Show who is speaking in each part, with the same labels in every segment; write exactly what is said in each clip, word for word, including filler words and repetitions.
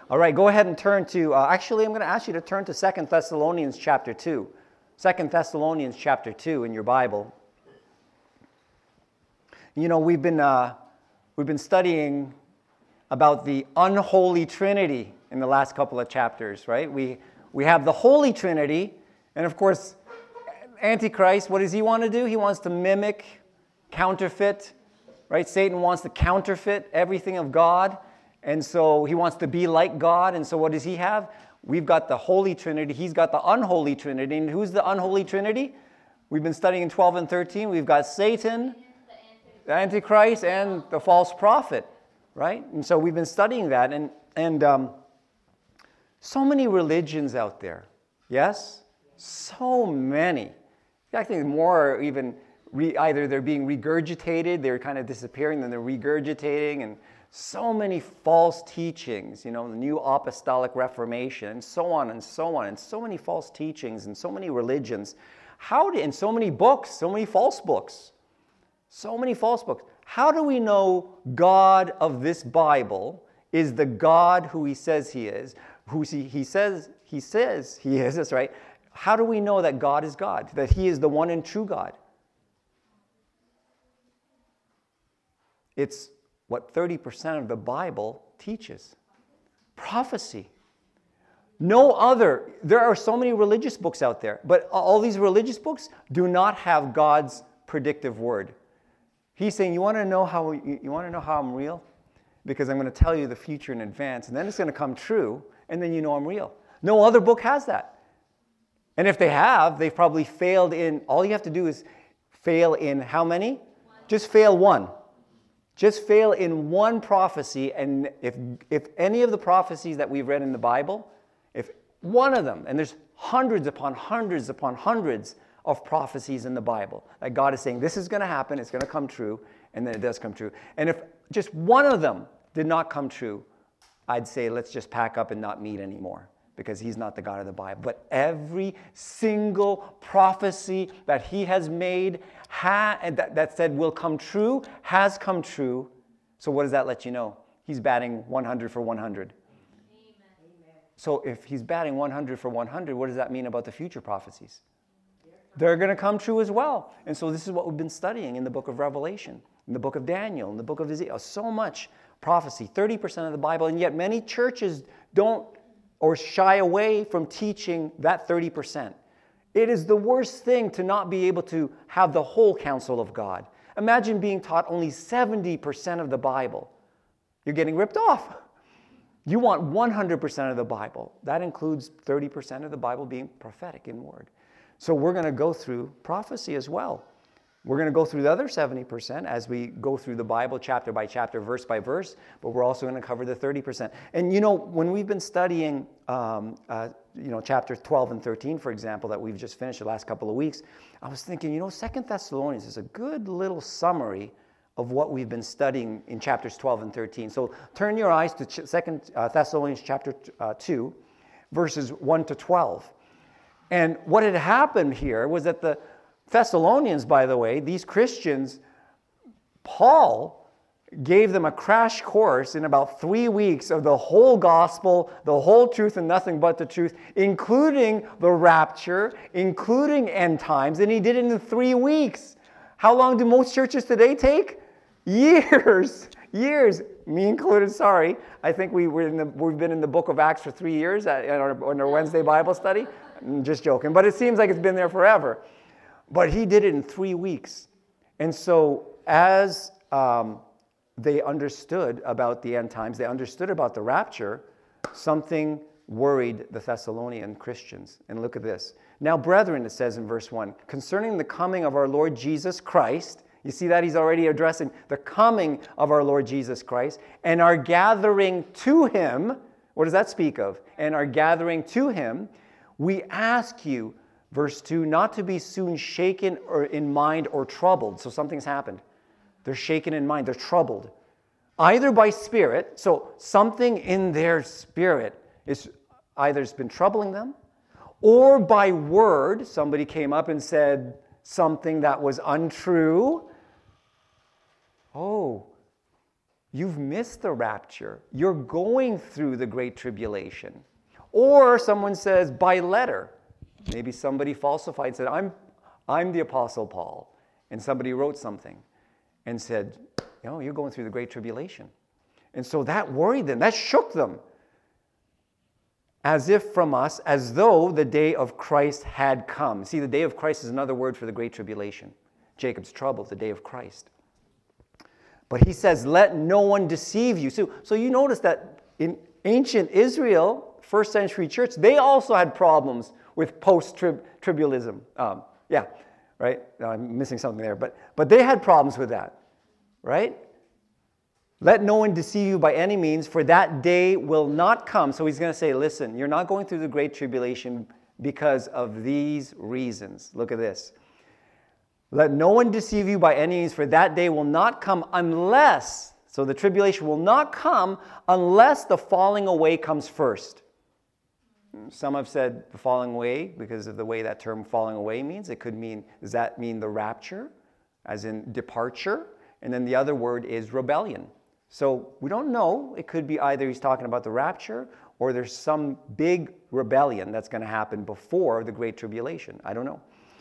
Speaker 1: All right, go ahead and turn to, uh, actually, I'm going to ask you to turn to Second Thessalonians chapter two. Second Thessalonians chapter two in your Bible. You know, we've been, uh, we've been studying about the unholy Trinity in the last couple of chapters, right? We, we have the Holy Trinity, and of course, Antichrist, what does he want to do? He wants to mimic, counterfeit, right? Satan wants to counterfeit everything of God. And so he wants to be like God. And so what does he have? We've got the Holy Trinity. He's got the unholy Trinity. And who's the unholy Trinity? We've been studying in twelve and thirteen. We've got Satan, the Antichrist, and the false prophet, right? And so we've been studying that. And, and um, so many religions out there. Yes? So many. I think more are even, re, either they're being regurgitated, they're kind of disappearing, then they're regurgitating, and so many false teachings, you know, the New Apostolic Reformation, and so on and so on, and so many false teachings, and so many religions. How do, and so many books, so many false books, so many false books. How do we know God of this Bible is the God who he says he is, who he, he says he says he is, that's right. How do we know that God is God, that he is the one and true God? It's what thirty percent of the Bible teaches. Prophecy. No other, there are so many religious books out there, but all these religious books do not have God's predictive word. He's saying, you want to know how you, you want to know how I'm real? Because I'm going to tell you the future in advance, and then it's going to come true, and then you know I'm real. No other book has that. And if they have, they've probably failed in, all you have to do is fail in how many? One. Just fail one. Just fail in one prophecy, and if if any of the prophecies that we've read in the Bible, if one of them, and there's hundreds upon hundreds upon hundreds of prophecies in the Bible, that God is saying, this is going to happen, it's going to come true, and then it does come true. And if just one of them did not come true, I'd say let's just pack up and not meet anymore, because he's not the God of the Bible. But every single prophecy that he has made ha- and that, that said will come true has come true. So what does that let you know? He's batting one hundred for one hundred. Amen. So if he's batting one hundred for one hundred, what does that mean about the future prophecies? They're going to come true as well. And so this is what we've been studying in the book of Revelation, in the book of Daniel, in the book of Ezekiel. So much prophecy, thirty percent of the Bible, and yet many churches don't or shy away from teaching that thirty percent. It is the worst thing to not be able to have the whole counsel of God. Imagine being taught only seventy percent of the Bible. You're getting ripped off. You want one hundred percent of the Bible. That includes thirty percent of the Bible being prophetic in word. So we're going to go through prophecy as well. We're going to go through the other seventy percent as we go through the Bible chapter by chapter, verse by verse, but we're also going to cover the thirty percent. And you know, when we've been studying, um, uh, you know, chapters twelve and thirteen, for example, that we've just finished the last couple of weeks, I was thinking, you know, Second Thessalonians is a good little summary of what we've been studying in chapters twelve and thirteen. So turn your eyes to Second Thessalonians chapter uh, two, verses one to twelve. And what had happened here was that the Thessalonians, by the way, these Christians, Paul gave them a crash course in about three weeks of the whole gospel, the whole truth and nothing but the truth, including the rapture, including end times, and he did it in three weeks. How long do most churches today take? Years, years, me included, sorry. I think we were in the, we've been in the book of Acts for three years in our, in our Wednesday Bible study. I'm just joking, but it seems like it's been there forever. But he did it in three weeks. And so as um, they understood about the end times, they understood about the rapture, something worried the Thessalonian Christians. And look at this. Now, brethren, it says in verse one, concerning the coming of our Lord Jesus Christ, you see that he's already addressing the coming of our Lord Jesus Christ, and our gathering to him. What does that speak of? And our gathering to him, we ask you, verse two, not to be soon shaken or in mind or troubled. So something's happened. They're shaken in mind. They're troubled. Either by spirit, so something in their spirit is either has been troubling them, or by word, somebody came up and said something that was untrue. Oh, you've missed the rapture. You're going through the Great Tribulation. Or someone says by letter. Maybe somebody falsified and said, I'm, I'm the Apostle Paul. And somebody wrote something and said, you know, you're going through the Great Tribulation. And so that worried them. That shook them. As if from us, as though the day of Christ had come. See, the day of Christ is another word for the Great Tribulation. Jacob's trouble, the day of Christ. But he says, let no one deceive you. So, so you notice that in ancient Israel, first century church, they also had problems with post-tribalism. Um, yeah, right? No, I'm missing something there. But, but they had problems with that, right? Let no one deceive you by any means, for that day will not come. So he's going to say, listen, you're not going through the Great Tribulation because of these reasons. Look at this. Let no one deceive you by any means, for that day will not come unless, so the tribulation will not come unless the falling away comes first. Some have said the falling away because of the way that term falling away means. It could mean, does that mean the rapture, as in departure? And then the other word is rebellion. So we don't know. It could be either he's talking about the rapture or there's some big rebellion that's going to happen before the Great Tribulation. I don't know.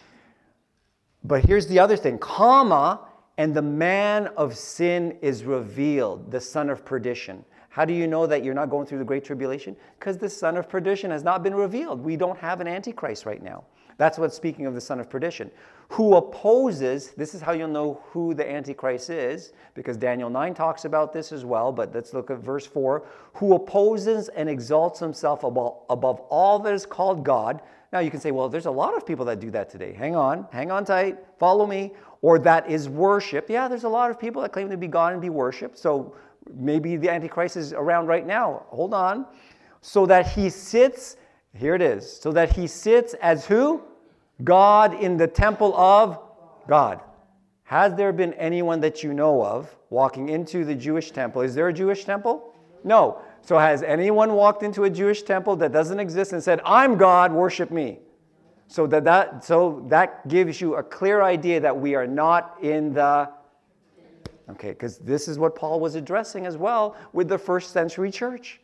Speaker 1: But here's the other thing, comma, and the man of sin is revealed, the son of perdition. How do you know that you're not going through the Great Tribulation? Because the son of perdition has not been revealed. We don't have an Antichrist right now. That's what's speaking of the son of perdition. Who opposes, this is how you'll know who the Antichrist is, because Daniel nine talks about this as well, but let's look at verse four. Who opposes and exalts himself above, above all that is called God. Now you can say, well, there's a lot of people that do that today. Hang on, hang on tight, follow me. Or that is worship. Yeah, there's a lot of people that claim to be God and be worshiped. So maybe the Antichrist is around right now. Hold on. So that he sits, here it is, so that he sits as who? God in the temple of God. Has there been anyone that you know of walking into the Jewish temple? Is there a Jewish temple? No. So has anyone walked into a Jewish temple that doesn't exist and said, I'm God, worship me? So that, that, so that gives you a clear idea that we are not in the... Okay, because this is what Paul was addressing as well with the first century church.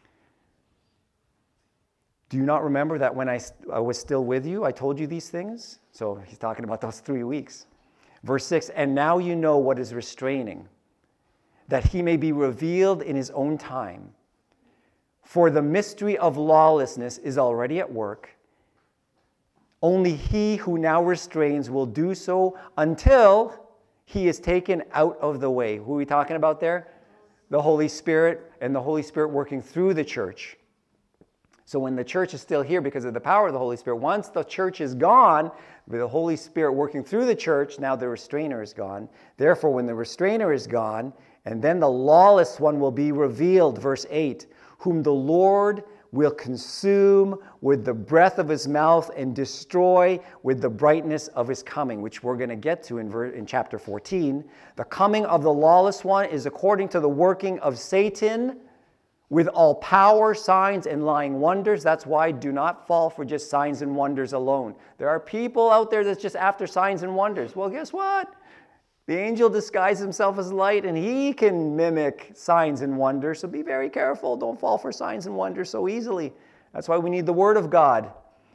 Speaker 1: Do you not remember that when I, I was still with you, I told you these things? So he's talking about those three weeks. Verse six, and now you know what is restraining, that he may be revealed in his own time. For the mystery of lawlessness is already at work. Only he who now restrains will do so until he is taken out of the way. Who are we talking about there? The Holy Spirit, and the Holy Spirit working through the church. So when the church is still here because of the power of the Holy Spirit, once the church is gone, with the Holy Spirit working through the church, now the restrainer is gone. Therefore, when the restrainer is gone, and then the lawless one will be revealed, verse eight, whom the Lord will consume with the breath of his mouth and destroy with the brightness of his coming, which we're going to get to in, ver- in chapter fourteen. The coming of the lawless one is according to the working of Satan, with all power, signs, and lying wonders. That's why do not fall for just signs and wonders alone. There are people out there that's just after signs and wonders. Well, guess what? The angel disguises himself as light, and he can mimic signs and wonders. So be very careful. Don't fall for signs and wonders so easily. That's why we need the Word of God.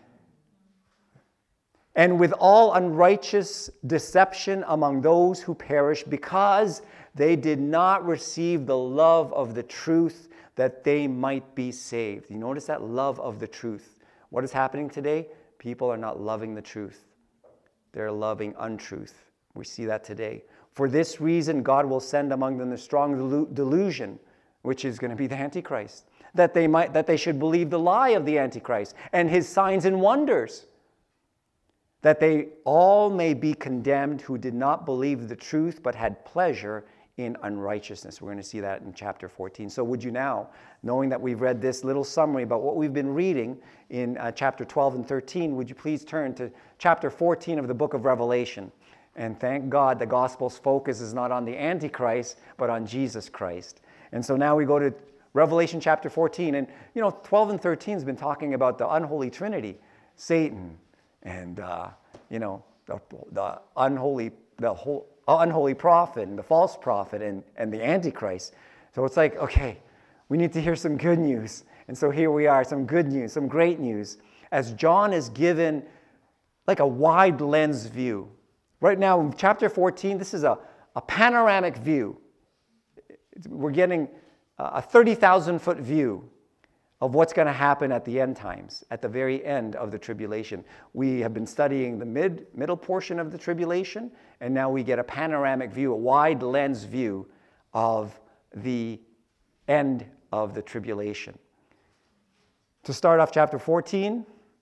Speaker 1: And with all unrighteous deception among those who perish, because they did not receive the love of the truth, that they might be saved. You notice that love of the truth. What is happening today? People are not loving the truth. They're loving untruth. We see that today. For this reason, God will send among them the strong delusion, which is going to be the Antichrist, that they might, that they should believe the lie of the Antichrist and his signs and wonders, that they all may be condemned who did not believe the truth, but had pleasure in unrighteousness. We're going to see that in chapter fourteen. So would you now, knowing that we've read this little summary about what we've been reading in uh, chapter twelve and thirteen, would you please turn to chapter fourteen of the book of Revelation? And thank God the gospel's focus is not on the Antichrist, but on Jesus Christ. And so now we go to Revelation chapter fourteen. And, you know, twelve and thirteen has been talking about the unholy trinity, Satan and, uh, you know, the, the unholy the whole unholy prophet and the false prophet and, and the Antichrist. So it's like, okay, we need to hear some good news. And so here we are, some good news, some great news, as John is given like a wide lens view. Right now in chapter fourteen, this is a, a panoramic view. We're getting a thirty thousand foot view of what's going to happen at the end times, at the very end of the tribulation. We have been studying the mid, middle portion of the tribulation, and now we get a panoramic view, a wide lens view of the end of the tribulation. To start off chapter fourteen,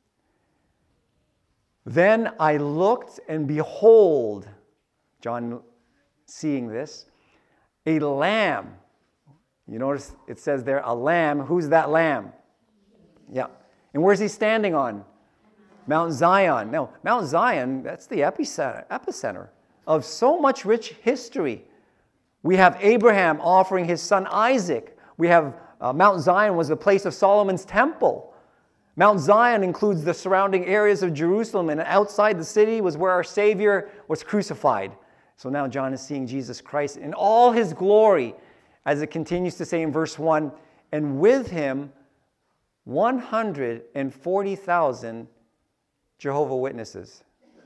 Speaker 1: then I looked, and behold, John seeing this, a lamb. You notice it says there, a lamb. Who's that lamb? Yeah. And where's he standing on? Mount Zion. No, Mount Zion, that's the epicenter, epicenter of so much rich history. We have Abraham offering his son Isaac. We have uh, Mount Zion was the place of Solomon's temple. Mount Zion includes the surrounding areas of Jerusalem, and outside the city was where our Savior was crucified. So now John is seeing Jesus Christ in all his glory, as it continues to say in verse one, and with him one hundred forty thousand Jehovah's Witnesses.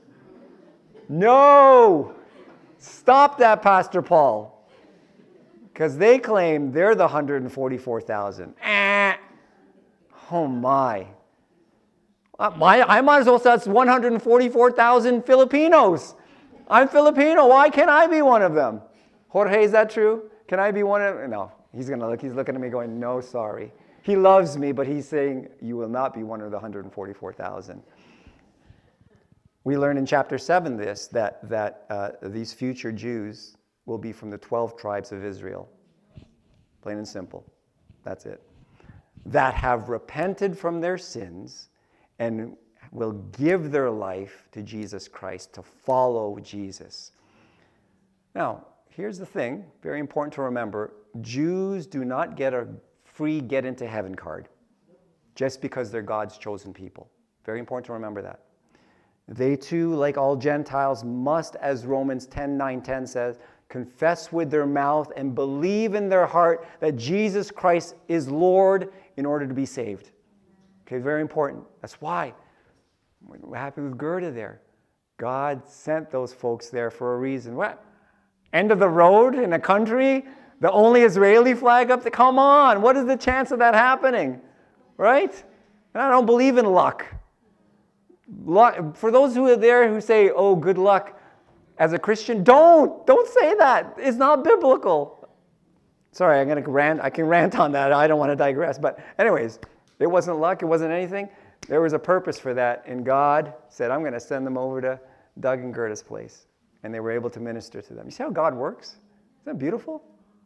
Speaker 1: No! Stop that, Pastor Paul. Because they claim they're the one hundred forty-four thousand. Eh. Oh my. I might as well say that's one hundred forty-four thousand Filipinos. I'm Filipino. Why can't I be one of them? Jorge, is that true? Can I be one of them? No. He's going to look. He's looking at me going, no, sorry. He loves me, but he's saying, you will not be one of the one hundred forty-four thousand. We learn in chapter seven this, that, that uh, these future Jews will be from the twelve tribes of Israel. Plain and simple. That's it. That have repented from their sins and will give their life to Jesus Christ, to follow Jesus. Now, here's the thing, very important to remember. Jews do not get a free get into heaven card just because they're God's chosen people. Very important to remember that. They too, like all Gentiles, must, as Romans ten nine ten says, confess with their mouth and believe in their heart that Jesus Christ is Lord in order to be saved. Okay, very important. That's why we're happy with Gerda there. God sent those folks there for a reason. What? End of the road in a country? The only Israeli flag up there? Come on, what is the chance of that happening? Right? And I don't believe in luck. Luck. For those who are there who say, oh, good luck as a Christian, don't. Don't say that. It's not biblical. Sorry, I'm going to rant. I can rant on that. I don't want to digress. But anyways, it wasn't luck. It wasn't anything. There was a purpose for that. And God said, I'm going to send them over to Doug and Gerda's place. And they were able to minister to them. You see how God works? Isn't that beautiful?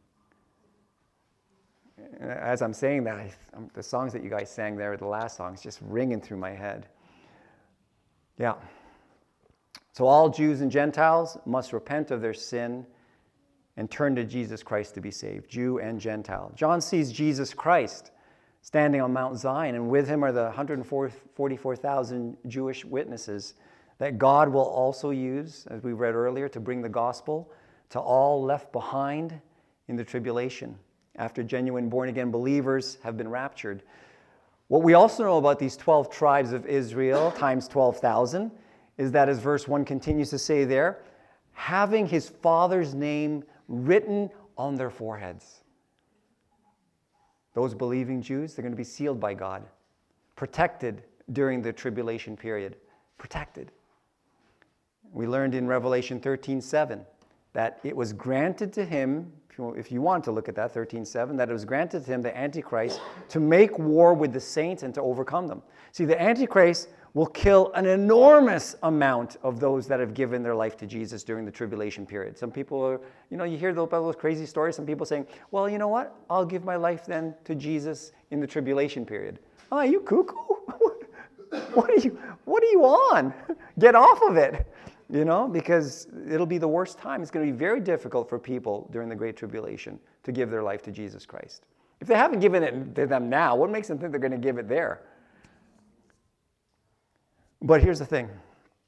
Speaker 1: As I'm saying that, I, the songs that you guys sang there, the last songs, just ringing through my head. Yeah. So all Jews and Gentiles must repent of their sin and turn to Jesus Christ to be saved, Jew and Gentile. John sees Jesus Christ standing on Mount Zion, and with him are the one hundred forty-four thousand Jewish witnesses that God will also use, as we read earlier, to bring the gospel to all left behind in the tribulation after genuine born-again believers have been raptured. What we also know about these twelve tribes of Israel times twelve thousand is that, as verse one continues to say there, having his Father's name written on their foreheads. Those believing Jews, they're going to be sealed by God, protected during the tribulation period. Protected. We learned in Revelation thirteen seven that it was granted to him, if you, if you want to look at that, thirteen seven, that it was granted to him, the Antichrist, to make war with the saints and to overcome them. See, the Antichrist will kill an enormous amount of those that have given their life to Jesus during the tribulation period. Some people are, you know, you hear about those crazy stories, some people saying, well, you know what? I'll give my life then to Jesus in the tribulation period. Oh, are you cuckoo? What are you, what are you on? Get off of it, you know, because it'll be the worst time. It's going to be very difficult for people during the Great Tribulation to give their life to Jesus Christ. If they haven't given it to them now, what makes them think they're going to give it there? But here's the thing.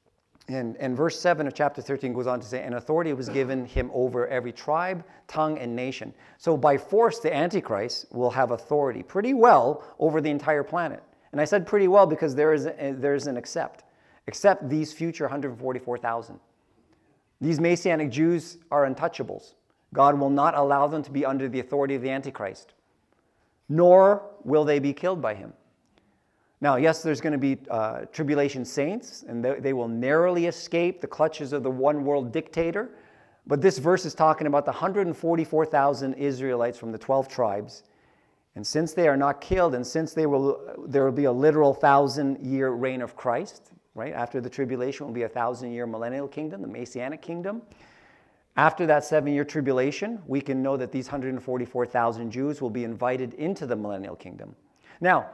Speaker 1: And, and verse seven of chapter thirteen goes on to say, and authority was given him over every tribe, tongue, and nation. So by force, the Antichrist will have authority pretty well over the entire planet. And I said pretty well because there is, a, there is an except. Except these future one hundred forty-four thousand. These Messianic Jews are untouchables. God will not allow them to be under the authority of the Antichrist, nor will they be killed by him. Now, yes, there's going to be uh, tribulation saints, and they, they will narrowly escape the clutches of the one-world dictator. But this verse is talking about the one hundred forty-four thousand Israelites from the twelve tribes. And since they are not killed, and since they will, there will be a literal thousand-year reign of Christ, right? After the tribulation will be a thousand-year millennial kingdom, the Messianic kingdom. After that seven-year tribulation, we can know that these one hundred forty-four thousand Jews will be invited into the millennial kingdom. Now,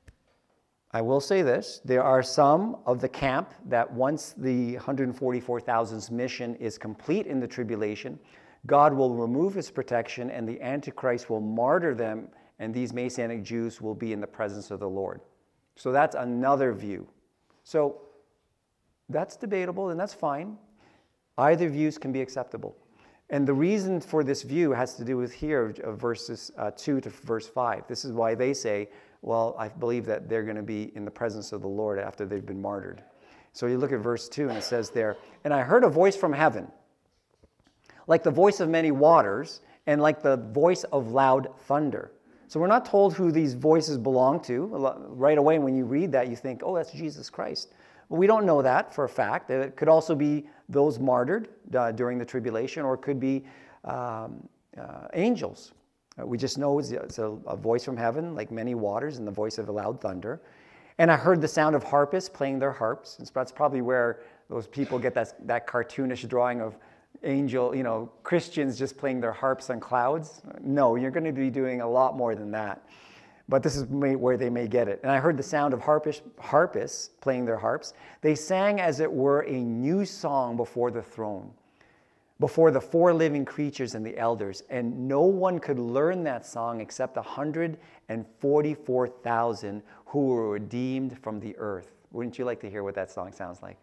Speaker 1: I will say this, there are some of the camp that once the one hundred forty-four thousand's mission is complete in the tribulation, God will remove his protection and the Antichrist will martyr them, and these Messianic Jews will be in the presence of the Lord. So that's another view. So that's debatable, and that's fine. Either views can be acceptable. And the reason for this view has to do with here, of verses uh, two to verse five. This is why they say, well, I believe that they're going to be in the presence of the Lord after they've been martyred. So you look at verse two, and it says there, and I heard a voice from heaven, like the voice of many waters, and like the voice of loud thunder. So we're not told who these voices belong to. Right away when you read that, you think, oh, that's Jesus Christ. But we don't know that for a fact. It could also be those martyred uh, during the tribulation, or it could be um, uh, angels. We just know it's a, a voice from heaven, like many waters, and the voice of a loud thunder. And I heard the sound of harpists playing their harps. And that's probably where those people get that, that cartoonish drawing of angel, you know, Christians just playing their harps on clouds. No, you're going to be doing a lot more than that. But this is may, where they may get it. And I heard the sound of harpists, harpists playing their harps. They sang as it were a new song before the throne, before the four living creatures and the elders, and no one could learn that song except one hundred forty-four thousand who were redeemed from the earth. Wouldn't you like to hear what that song sounds like?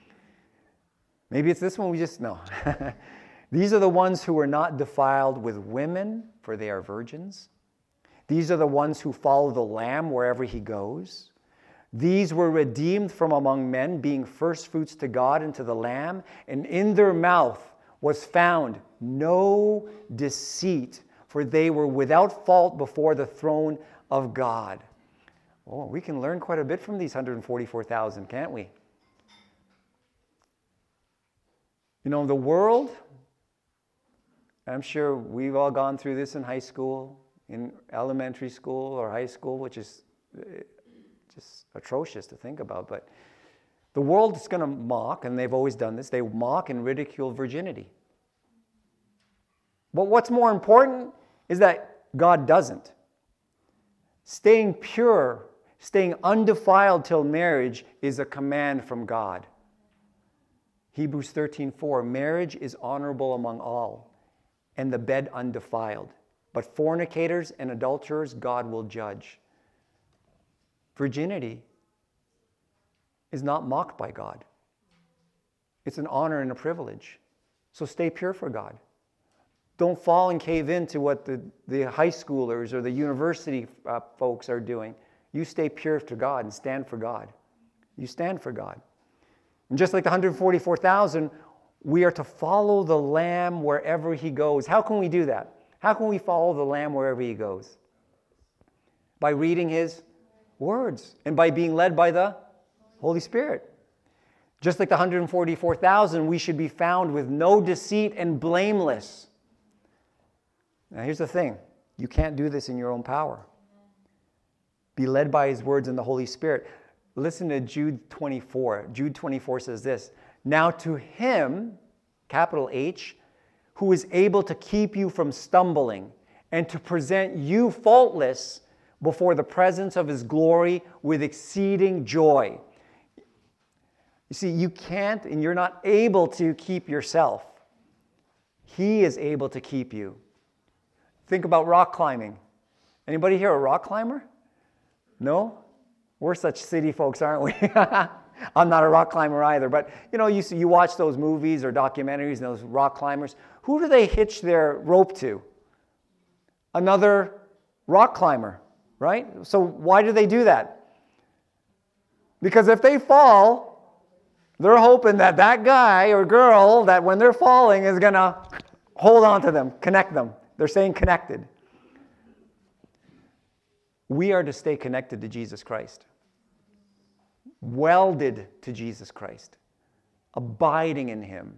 Speaker 1: Maybe it's this one we just know. These are the ones who were not defiled with women, for they are virgins. These are the ones who follow the Lamb wherever he goes. These were redeemed from among men, being firstfruits to God and to the Lamb, and in their mouth was found no deceit, for they were without fault before the throne of God. Oh, we can learn quite a bit from these one hundred forty-four thousand, can't we? You know, the world, I'm sure we've all gone through this in high school, in elementary school or high school, which is just atrocious to think about, but the world is going to mock, and they've always done this, they mock and ridicule virginity. But what's more important is that God doesn't. Staying pure, staying undefiled till marriage is a command from God. Hebrews thirteen four, marriage is honorable among all, and the bed undefiled. But fornicators and adulterers God will judge. Virginity is not mocked by God. It's an honor and a privilege. So stay pure for God. Don't fall and cave into what the, the high schoolers or the university uh, folks are doing. You stay pure to God and stand for God. You stand for God. And just like the one hundred forty-four thousand, we are to follow the Lamb wherever he goes. How can we do that? How can we follow the Lamb wherever he goes? By reading his words and by being led by the Holy Spirit. Just like the one hundred forty-four thousand, we should be found with no deceit and blameless. Now here's the thing. You can't do this in your own power. Be led by his words and the Holy Spirit. Listen to Jude twenty-four. Jude twenty-four says this, now to him, capital H, who is able to keep you from stumbling and to present you faultless before the presence of his glory with exceeding joy. You see, you can't and you're not able to keep yourself. He is able to keep you. Think about rock climbing. Anybody here a rock climber? No? We're such city folks, aren't we? I'm not a rock climber either, but you know, you see, you watch those movies or documentaries and those rock climbers. Who do they hitch their rope to? Another rock climber, right? So why do they do that? Because if they fall, they're hoping that that guy or girl, that when they're falling, is going to hold on to them, connect them. They're staying connected. We are to stay connected to Jesus Christ. Welded to Jesus Christ. Abiding in Him.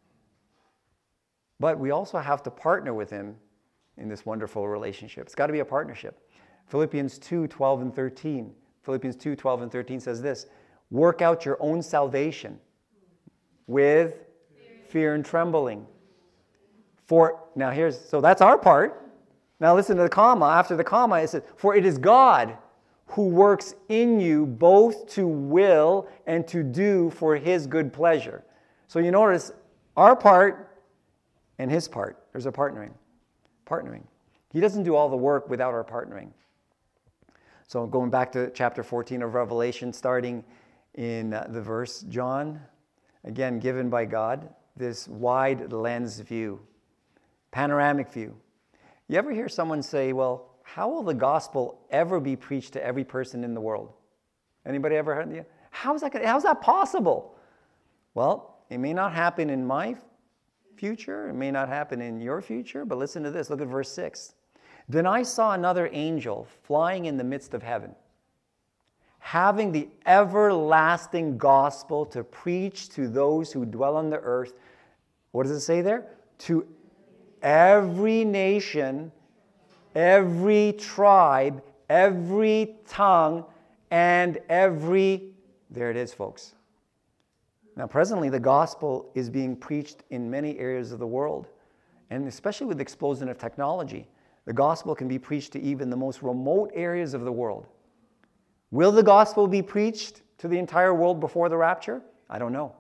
Speaker 1: But we also have to partner with Him in this wonderful relationship. It's got to be a partnership. Philippians two, twelve and thirteen. Philippians two, twelve and thirteen says this. Work out your own salvation with fear and trembling. For, now here's, so that's our part. Now listen to the comma. After the comma, it says, for it is God who works in you both to will and to do for His good pleasure. So you notice our part and His part. There's a partnering. Partnering. He doesn't do all the work without our partnering. So going back to chapter fourteen of Revelation, starting in uh, the verse, John, again given by God, this wide lens view, panoramic view. You ever hear someone say, well, how will the gospel ever be preached to every person in the world? Anybody ever heard that? How's that, how's that possible? Well, it may not happen in my future. It may not happen in your future. But listen to this. Look at verse six. Then I saw another angel flying in the midst of heaven, having the everlasting gospel to preach to those who dwell on the earth. What does it say there? To every nation, every tribe, every tongue, and every... There it is, folks. Now, presently, the gospel is being preached in many areas of the world, and especially with the explosion of technology. The gospel can be preached to even the most remote areas of the world. Will the gospel be preached to the entire world before the rapture? I don't know.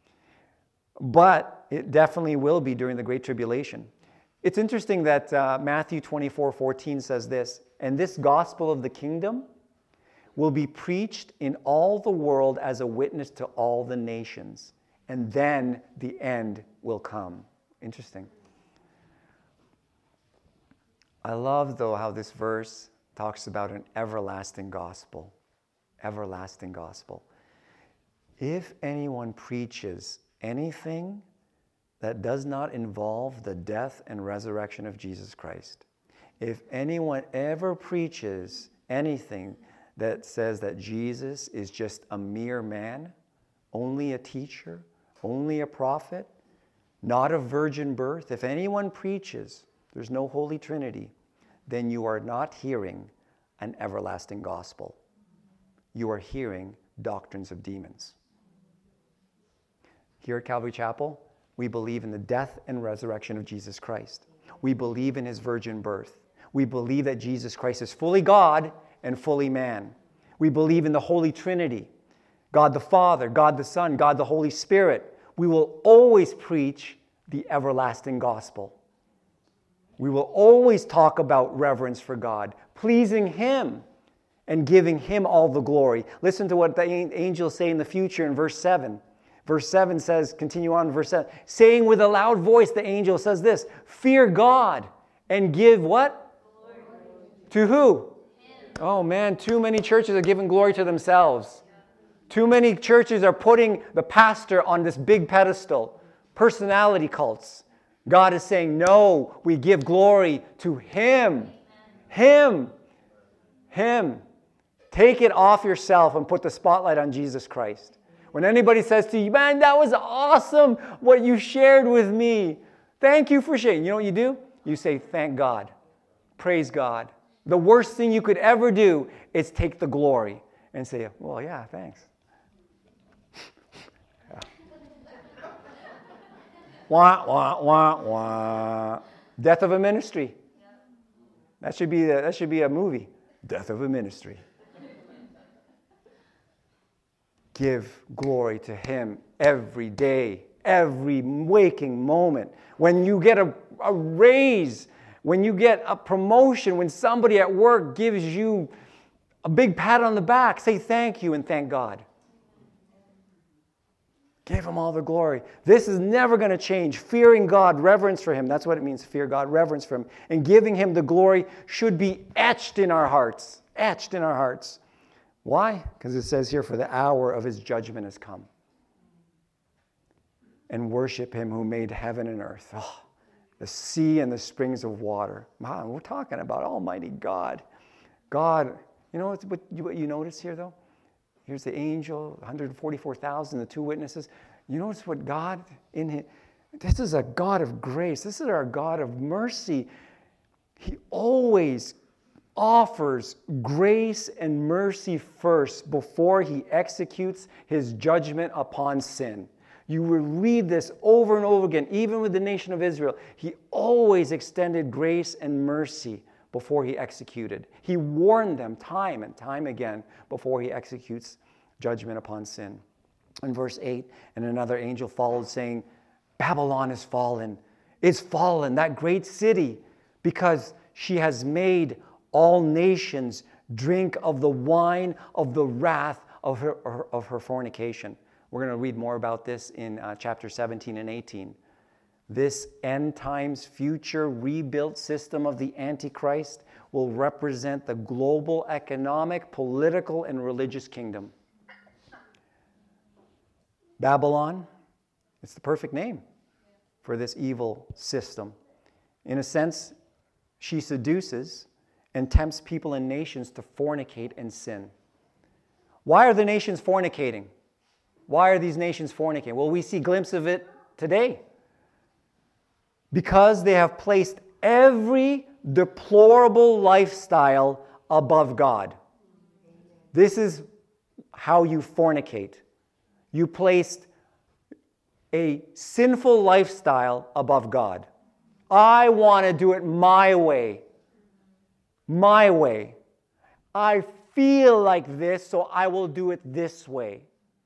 Speaker 1: But it definitely will be during the Great Tribulation. It's interesting that uh, Matthew twenty-four fourteen says this, and this gospel of the kingdom will be preached in all the world as a witness to all the nations, and then the end will come. Interesting. I love, though, how this verse talks about an everlasting gospel. Everlasting gospel. If anyone preaches anything that does not involve the death and resurrection of Jesus Christ, if anyone ever preaches anything that says that Jesus is just a mere man, only a teacher, only a prophet, not a virgin birth, if anyone preaches there's no Holy Trinity, then you are not hearing an everlasting gospel. You are hearing doctrines of demons. Here at Calvary Chapel, we believe in the death and resurrection of Jesus Christ. We believe in His virgin birth. We believe that Jesus Christ is fully God and fully man. We believe in the Holy Trinity, God the Father, God the Son, God the Holy Spirit. We will always preach the everlasting gospel. We will always talk about reverence for God, pleasing Him, and giving Him all the glory. Listen to what the angels say in the future in verse seven. Verse seven says, continue on in verse seven, saying with a loud voice, the angel says this, fear God and give what? Glory. To who? Him. Oh man, too many churches are giving glory to themselves. Yeah. Too many churches are putting the pastor on this big pedestal. Personality cults. God is saying, no, we give glory to Him. Him. Him. Take it off yourself and put the spotlight on Jesus Christ. When anybody says to you, man, that was awesome what you shared with me. Thank you for sharing. You know what you do? You say, thank God. Praise God. The worst thing you could ever do is take the glory and say, well, yeah, thanks. Yeah. Wah, wah, wah, wah. Death of a ministry. That should be a, that should be a movie. Death of a ministry. Give glory to Him every day, every waking moment. When you get a, a raise, when you get a promotion, when somebody at work gives you a big pat on the back, say thank you and thank God. Give him all the glory. This is never going to change. Fearing God, reverence for him. That's what it means, fear God, reverence for him. And giving him the glory should be etched in our hearts. Etched in our hearts. Why? Because it says here, for the hour of his judgment has come. And worship him who made heaven and earth. Oh, the sea and the springs of water. Wow, we're talking about Almighty God. God, you know what, what, you, what you notice here, though? Here's the angel, one hundred forty-four thousand, the two witnesses. You notice what God, in his, this is a God of grace. This is our God of mercy. He always offers grace and mercy first before he executes his judgment upon sin. You will read this over and over again, even with the nation of Israel. He always extended grace and mercy before he executed. He warned them time and time again before he executes judgment upon sin. In verse eight, and another angel followed, saying, Babylon is fallen. It's fallen, that great city, because she has made all nations drink of the wine of the wrath of her, of her fornication. We're going to read more about this in uh, chapter seventeen and eighteen. This end times future rebuilt system of the Antichrist will represent the global economic, political, and religious kingdom. Babylon, it's the perfect name for this evil system. In a sense, she seduces and tempts people and nations to fornicate and sin. Why are the nations fornicating? Why are these nations fornicating? Well, we see glimpses of it today. Because they have placed every deplorable lifestyle above God. This is how you fornicate. You placed a sinful lifestyle above God. I want to do it my way. My way. I feel like this, so I will do it this way.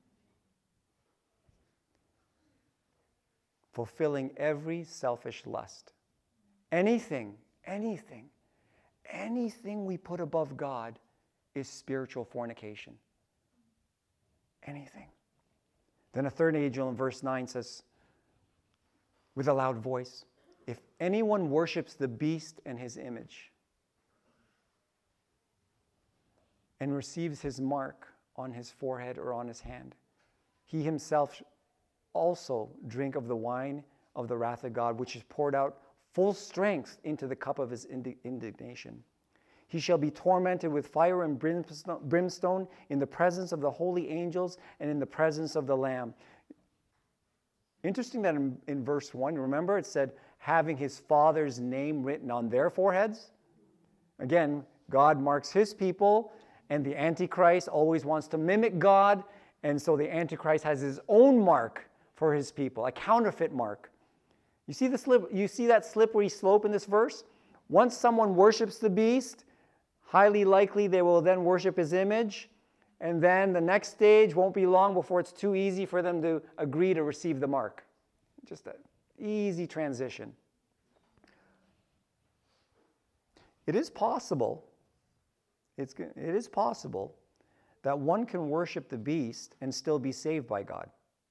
Speaker 1: Fulfilling every selfish lust. Anything, anything, anything we put above God is spiritual fornication. Anything. Then a third angel in verse nine says, with a loud voice, if anyone worships the beast and his image and receives his mark on his forehead or on his hand, he himself also drink of the wine of the wrath of God, which is poured out full strength into the cup of his indignation. He shall be tormented with fire and brimstone in the presence of the holy angels and in the presence of the Lamb. Interesting that in, in verse one, remember it said, having his Father's name written on their foreheads. Again, God marks his people, and the Antichrist always wants to mimic God, and so the Antichrist has his own mark for his people, a counterfeit mark. You see the slip, you see that slippery slope in this verse? Once someone worships the beast, highly likely they will then worship his image, and then the next stage won't be long before it's too easy for them to agree to receive the mark. Just an easy transition. It is possible, it's, it is possible that one can worship the beast and still be saved by God.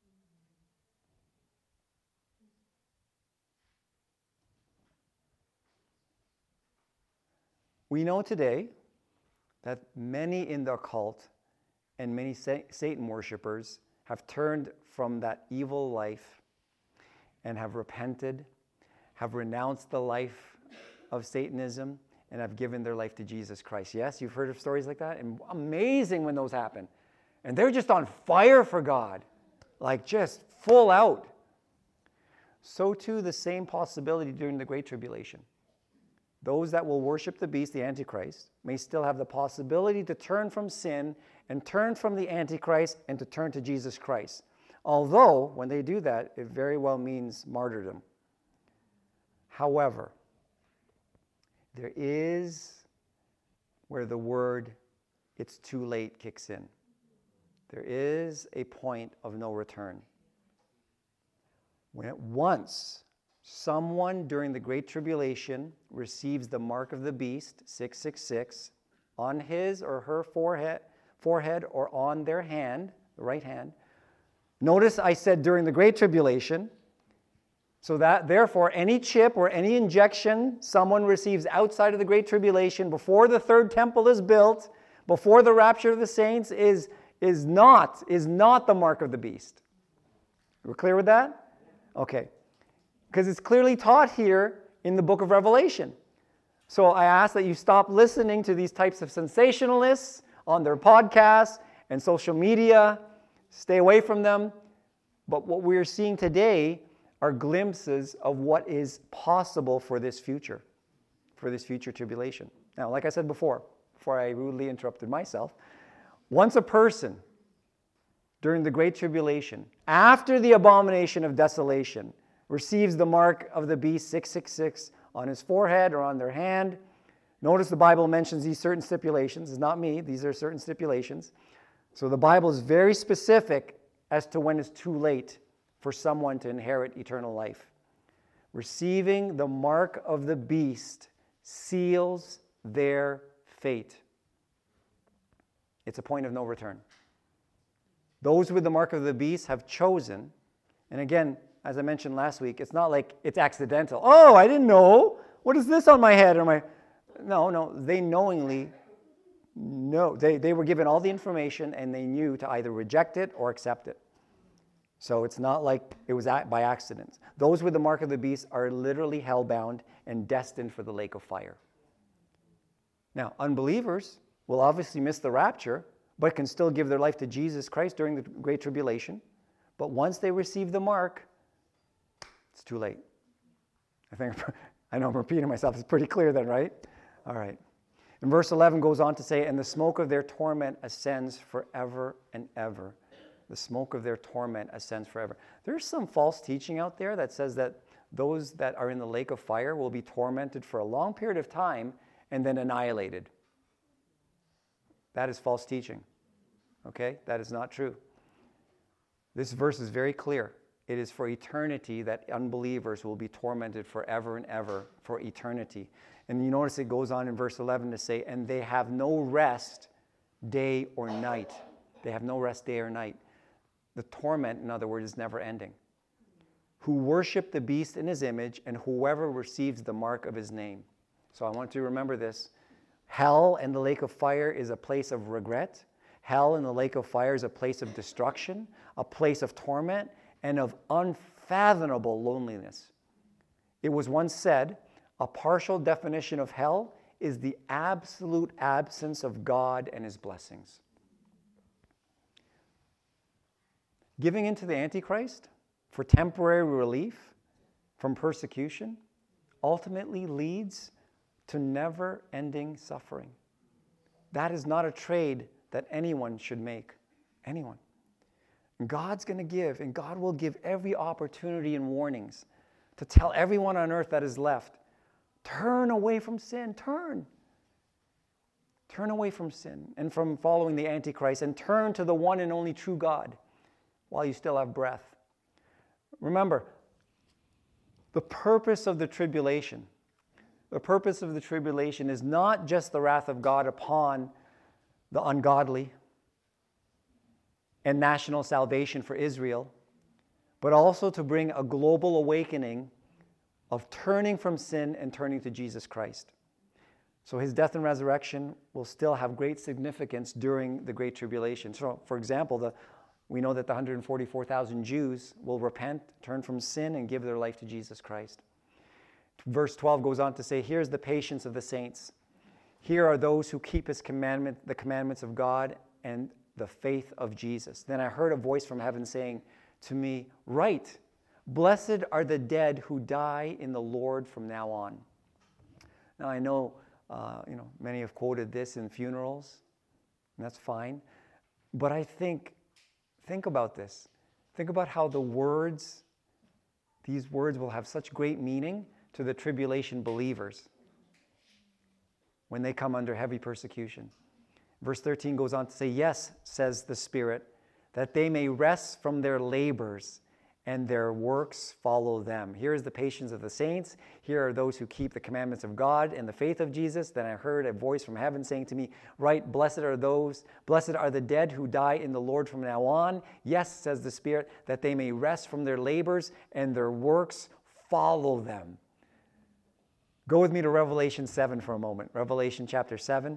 Speaker 1: We know today that many in the occult and many Satan worshipers have turned from that evil life and have repented, have renounced the life of Satanism, and have given their life to Jesus Christ. Yes, you've heard of stories like that? And amazing when those happen. And they're just on fire for God, like just full out. So too, the same possibility during the Great Tribulation. Those that will worship the beast, the Antichrist, may still have the possibility to turn from sin and turn from the Antichrist and to turn to Jesus Christ. Although, when they do that, it very well means martyrdom. However, there is where the word, it's too late, kicks in. There is a point of no return. When it once someone during the Great Tribulation receives the mark of the beast, six six six, on his or her forehead, forehead or on their hand, the right hand, Notice I said during the Great Tribulation. So that, therefore, any chip or any injection someone receives outside of the Great Tribulation, before the third temple is built, before the rapture of the saints, is, is, not, is not the mark of the beast. We're clear with that? Okay. Because it's clearly taught here in the book of Revelation. So I ask that you stop listening to these types of sensationalists on their podcasts and social media. Stay away from them. But what we're seeing today are glimpses of what is possible for this future, for this future tribulation. Now, like I said before, before I rudely interrupted myself, once a person during the Great Tribulation, after the abomination of desolation, receives the mark of the beast six six six on his forehead or on their hand, notice the Bible mentions these certain stipulations. It's not me. These are certain stipulations. So the Bible is very specific as to when it's too late for someone to inherit eternal life. Receiving the mark of the beast seals their fate. It's a point of no return. Those with the mark of the beast have chosen, and again, as I mentioned last week, it's not like it's accidental. Oh, I didn't know. What is this on my head? Or my... No, no, they knowingly know. They, they were given all the information and they knew to either reject it or accept it. So it's not like it was by accident. Those with the mark of the beast are literally hellbound and destined for the lake of fire. Now, unbelievers will obviously miss the rapture, but can still give their life to Jesus Christ during the Great Tribulation. But once they receive the mark, it's too late. I think, I know I'm repeating myself. It's pretty clear then, right? All right. And verse eleven goes on to say, and the smoke of their torment ascends forever and ever. The smoke of their torment ascends forever. There's some false teaching out there that says that those that are in the lake of fire will be tormented for a long period of time and then annihilated. That is false teaching. Okay? That is not true. This verse is very clear. It is for eternity that unbelievers will be tormented forever and ever for eternity. And you notice it goes on in verse eleven to say, and they have no rest day or night. They have no rest day or night. The torment, in other words, is never ending. Who worship the beast in his image and whoever receives the mark of his name. So I want you to remember this. Hell and the lake of fire is a place of regret. Hell and the lake of fire is a place of destruction, a place of torment, and of unfathomable loneliness. It was once said, a partial definition of hell is the absolute absence of God and his blessings. Giving into the Antichrist for temporary relief from persecution ultimately leads to never-ending suffering. That is not a trade that anyone should make. Anyone. And God's going to give, and God will give every opportunity and warnings to tell everyone on earth that is left, turn away from sin, turn. Turn away from sin and from following the Antichrist and turn to the one and only true God while you still have breath. Remember, the purpose of the tribulation, the purpose of the tribulation is not just the wrath of God upon the ungodly and national salvation for Israel, but also to bring a global awakening of turning from sin and turning to Jesus Christ. So his death and resurrection will still have great significance during the Great Tribulation. So, for example, the, we know that the one hundred forty-four thousand Jews will repent, turn from sin, and give their life to Jesus Christ. Verse twelve goes on to say, here's the patience of the saints. Here are those who keep his commandment, the commandments of God and the faith of Jesus. Then I heard a voice from heaven saying to me, write, blessed are the dead who die in the Lord from now on. Now I know, uh, you know, many have quoted this in funerals, and that's fine. But I think, think about this. Think about how the words, these words will have such great meaning to the tribulation believers when they come under heavy persecution. Verse thirteen goes on to say, yes, says the Spirit, that they may rest from their labors and their works follow them. Here is the patience of the saints. Here are those who keep the commandments of God and the faith of Jesus. Then I heard a voice from heaven saying to me, "Right, blessed are those, blessed are the dead who die in the Lord from now on. Yes, says the Spirit, that they may rest from their labors and their works follow them." Go with me to Revelation seven for a moment. Revelation chapter seven.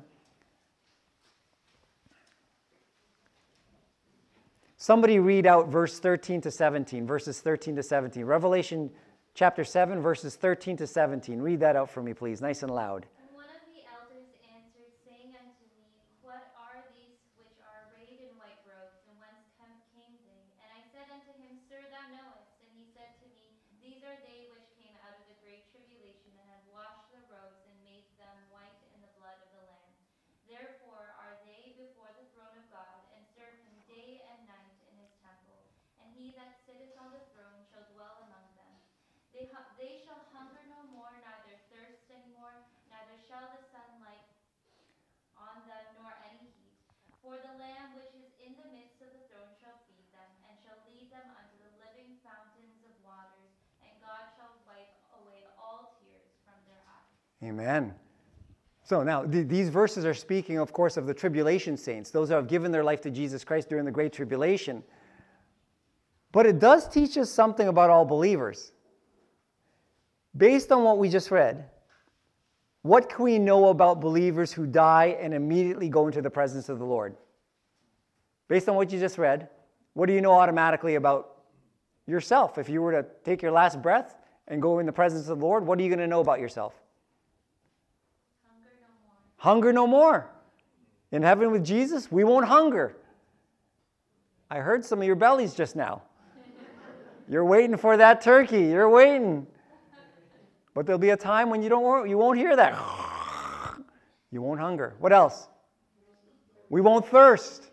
Speaker 1: Somebody read out verse thirteen to seventeen, verses thirteen to seventeen. Revelation chapter seven, verses thirteen to seventeen. Read that out for me, please, nice and loud.
Speaker 2: And one of the elders answered, saying unto me, What are these which are arrayed in white robes, and whence come- came they? And I said unto him, Sir, thou knowest. And he said to me, These are they which came out of the great tribulation, and have washed their robes, and made them white in the blood of the Lamb. Therefore are they before the throne of God, and serve him day and night in his temple. And he that sitteth on the throne shall dwell among them. They, hu- they shall hunger no more, neither thirst any more, neither shall the sun light on them, nor any heat. For the Lamb which is in the midst of the throne shall feed them, and shall lead them unto the living fountains of waters, and God shall wipe away all tears from their eyes.
Speaker 1: Amen. So now, th- these verses are speaking, of course, of the tribulation saints, those who have given their life to Jesus Christ during the Great Tribulation. But it does teach us something about all believers. Based on what we just read, what can we know about believers who die and immediately go into the presence of the Lord? Based on what you just read, what do you know automatically about yourself? If you were to take your last breath and go in the presence of the Lord, what are you going to know about yourself?
Speaker 2: Hunger no more.
Speaker 1: Hunger no more. In heaven with Jesus, we won't hunger. I heard some of your bellies just now. You're waiting for that turkey. You're waiting. But there'll be a time when you don't. You won't hear that. You won't hunger. What else? We won't thirst.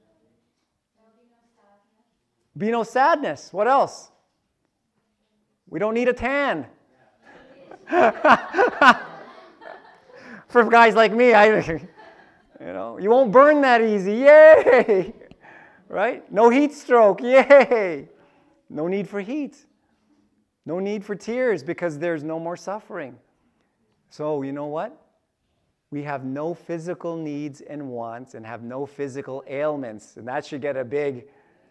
Speaker 1: Be no sadness. What else? We don't need a tan. For guys like me, I, you know, you won't burn that easy. Yay! Right? No heat stroke. Yay! No need for heat. No need for tears because there's no more suffering. So, you know what? We have no physical needs and wants and have no physical ailments. And that should get a big...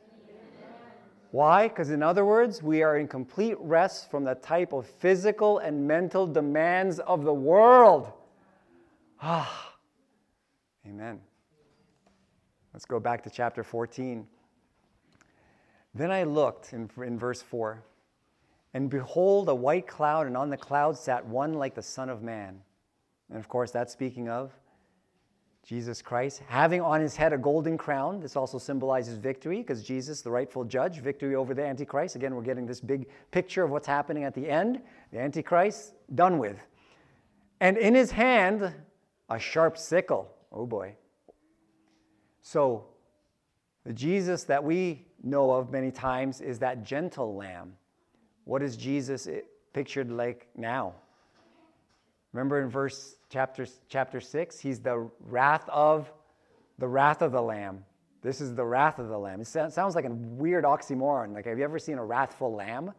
Speaker 1: Why? Because in other words, we are in complete rest from the type of physical and mental demands of the world. Ah, amen. Let's go back to chapter fourteen. Then I looked in, in verse four, and behold, a white cloud, and on the cloud sat one like the Son of Man. And of course, that's speaking of Jesus Christ, having on his head a golden crown. This also symbolizes victory, because Jesus, the rightful judge, victory over the Antichrist. Again, we're getting this big picture of what's happening at the end. The Antichrist, done with. And in his hand, a sharp sickle. Oh boy. So, the Jesus that we know of many times is that gentle lamb. What is Jesus pictured like now? Remember in verse chapter chapter six, he's the wrath of the wrath of the lamb. This is the wrath of the lamb. It sounds like a weird oxymoron. Like, have you ever seen a wrathful lamb?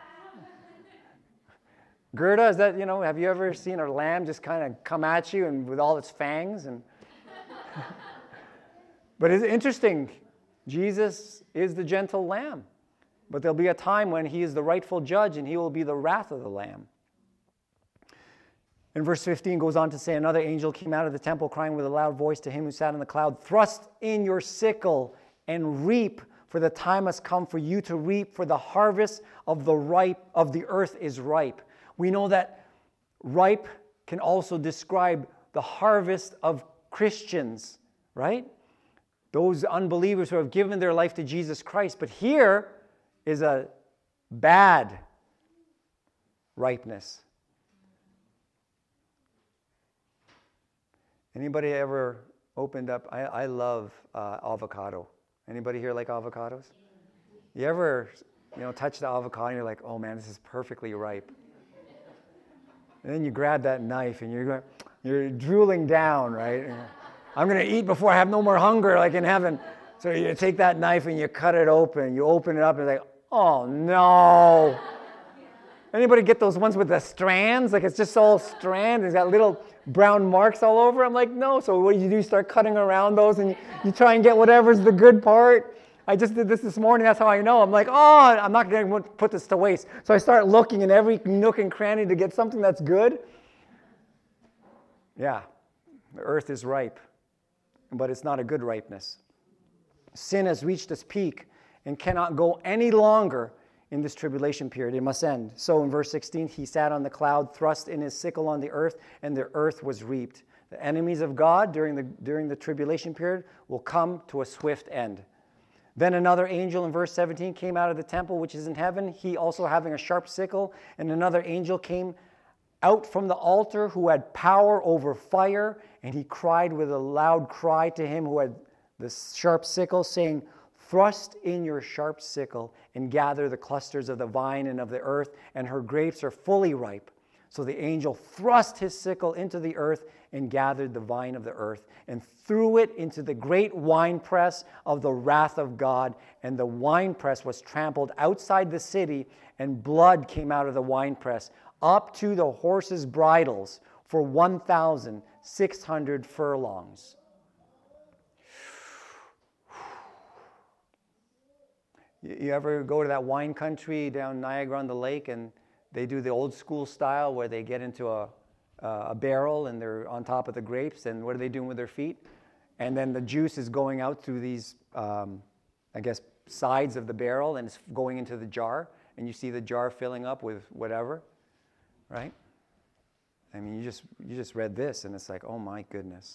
Speaker 1: Gerda, is that, you know, have you ever seen a lamb just kind of come at you and with all its fangs? And but it's interesting. Jesus is the gentle lamb. But there'll be a time when he is the rightful judge and he will be the wrath of the lamb. And verse fifteen goes on to say, another angel came out of the temple crying with a loud voice to him who sat on the cloud, thrust in your sickle and reap, for the time has come for you to reap, for the harvest of the ripe of the earth is ripe. We know that ripe can also describe the harvest of Christians, right? Those unbelievers who have given their life to Jesus Christ. But here is a bad ripeness. Anybody ever opened up? I, I love uh, avocado. Anybody here like avocados? You ever, you know, touch the avocado and you're like, oh man, this is perfectly ripe. And then you grab that knife and you're going, you're drooling down, right? I'm going to eat before I have no more hunger, like in heaven. So you take that knife and you cut it open. You open it up and it's like, Oh, no. Anybody get those ones with the strands? Like it's just all strands. It's got little brown marks all over. I'm like, no. So what do you do? You start cutting around those and you, you try and get whatever's the good part. I just did this this morning. That's how I know. I'm like, oh, I'm not going to put this to waste. So I start looking in every nook and cranny to get something that's good. Yeah, the earth is ripe, but it's not a good ripeness. Sin has reached its peak and cannot go any longer in this tribulation period. It must end. So in verse sixteen, he sat on the cloud, thrust in his sickle on the earth, and the earth was reaped. The enemies of God during the, during the tribulation period will come to a swift end. Then another angel in verse seventeen came out of the temple which is in heaven, he also having a sharp sickle, and another angel came out from the altar who had power over fire, and he cried with a loud cry to him who had the sharp sickle, saying, thrust in your sharp sickle and gather the clusters of the vine and of the earth, and her grapes are fully ripe. So the angel thrust his sickle into the earth and gathered the vine of the earth and threw it into the great winepress of the wrath of God. And the winepress was trampled outside the city, and blood came out of the winepress up to the horses' bridles for one thousand six hundred furlongs. You ever go to that wine country down Niagara on the Lake and they do the old school style where they get into a, a barrel and they're on top of the grapes, and what are they doing with their feet? And then the juice is going out through these, um, I guess, sides of the barrel, and it's going into the jar, and you see the jar filling up with whatever, right? I mean, you just you just read this and it's like, oh my goodness.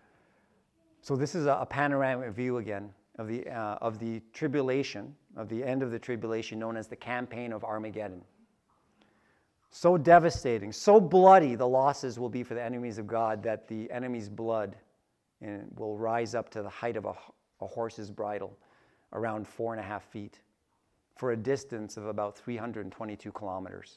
Speaker 1: So this is a, a panoramic view again of the uh, of the tribulation, of the end of the tribulation, known as the campaign of Armageddon. So devastating, so bloody the losses will be for the enemies of God that the enemy's blood and will rise up to the height of a, a horse's bridle, around four and a half feet, for a distance of about three hundred twenty-two kilometers.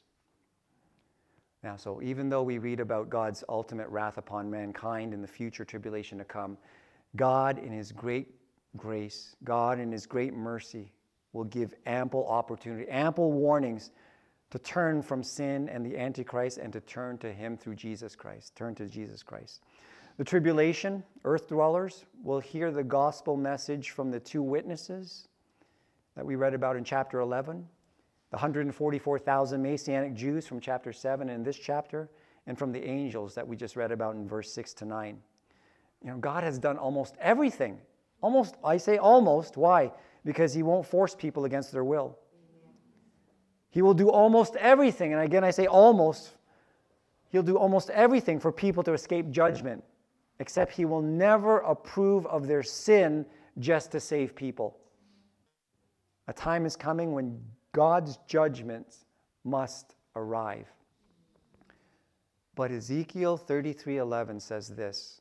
Speaker 1: Now, so even though we read about God's ultimate wrath upon mankind in the future tribulation to come, God in his great grace, God in his great mercy will give ample opportunity, ample warnings to turn from sin and the Antichrist and to turn to him through Jesus Christ. Turn to Jesus Christ. The tribulation, earth dwellers, will hear the gospel message from the two witnesses that we read about in chapter eleven, the one hundred forty-four thousand Messianic Jews from chapter seven in this chapter, and from the angels that we just read about in verse six to nine. You know, God has done almost everything. Almost, I say almost. Why? Because he won't force people against their will. He will do almost everything, and again I say almost, he'll do almost everything for people to escape judgment, except he will never approve of their sin just to save people. A time is coming when God's judgments must arrive. But Ezekiel thirty-three eleven says this,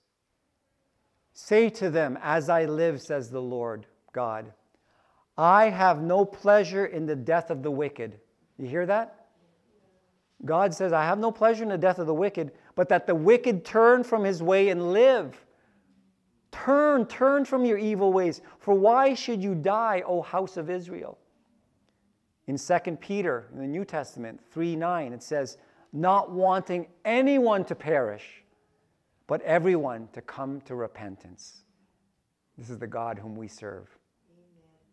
Speaker 1: say to them, as I live, says the Lord God, I have no pleasure in the death of the wicked. You hear that? God says, I have no pleasure in the death of the wicked, but that the wicked turn from his way and live. Turn, turn from your evil ways. For why should you die, O house of Israel? In Second Peter, in the New Testament, three nine, it says, not wanting anyone to perish, but everyone to come to repentance. This is the God whom we serve.